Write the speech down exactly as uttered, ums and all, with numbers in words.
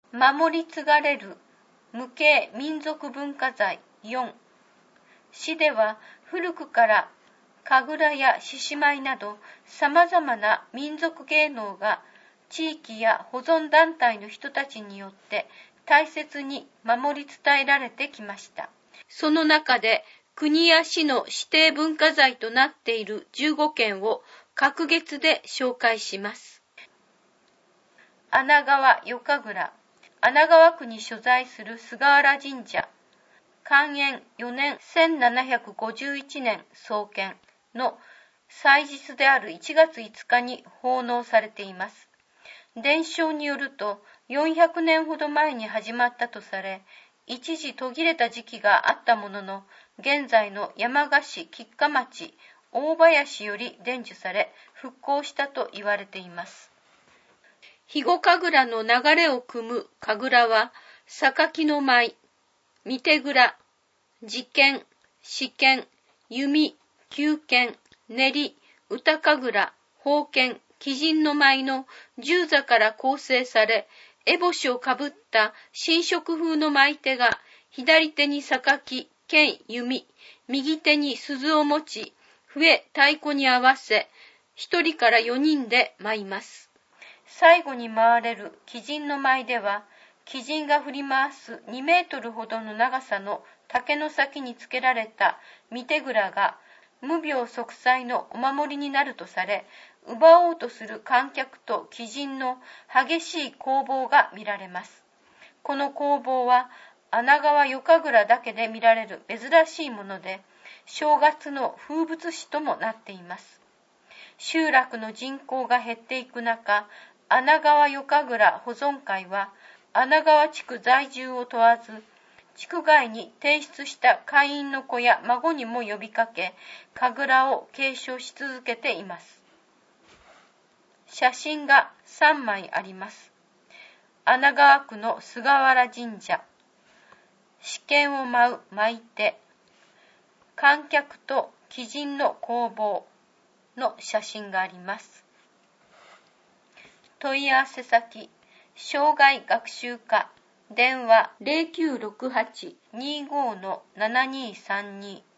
守り継がれる無形民族文化財よん。市では古くから神楽や獅子舞など様々な民族芸能が地域や保存団体の人たちによって大切に守り伝えられてきました。その中で国や市の指定文化財となっているじゅうごけんを隔月で紹介します。穴川夜神楽、穴川区に所在する菅原神社、寛延よねんせんななひゃくごじゅういちねん創建の祭日であるいちがついつかに奉納されています。伝承によるとよんひゃくねんほど前に始まったとされ、一時途切れた時期があったものの、現在の山鹿市吉賀町大林より伝授され復興したと言われています。肥後神楽の流れを組む神楽は、榊の舞、見手蔵、自見、試験、弓、弓剣、練り、歌神楽、宝剣、鬼神の舞の十座から構成され、烏帽子をかぶった新色風の舞手が左手に榊、剣、弓、右手に鈴を持ち、笛、太鼓に合わせ、一人から四人で舞います。最後に回れる鬼神の舞では、鬼神が振り回すにメートルほどの長さの竹の先につけられた見手蔵が無病息災のお守りになるとされ、奪おうとする観客と鬼神の激しい攻防が見られます。この攻防は穴川夜神楽だけで見られる珍しいもので、正月の風物詩ともなっています。集落の人口が減っていく中、穴川夜神楽保存会は穴川地区在住を問わず、地区外に提出した会員の子や孫にも呼びかけ、神楽を継承し続けています。写真がさんまいあります。穴川区の菅原神社、試験を舞う舞手、観客と鬼神の攻防の写真があります。問い合わせ先、障害学習課、電話 ゼロきゅうろくはち にーごー ななにーさんに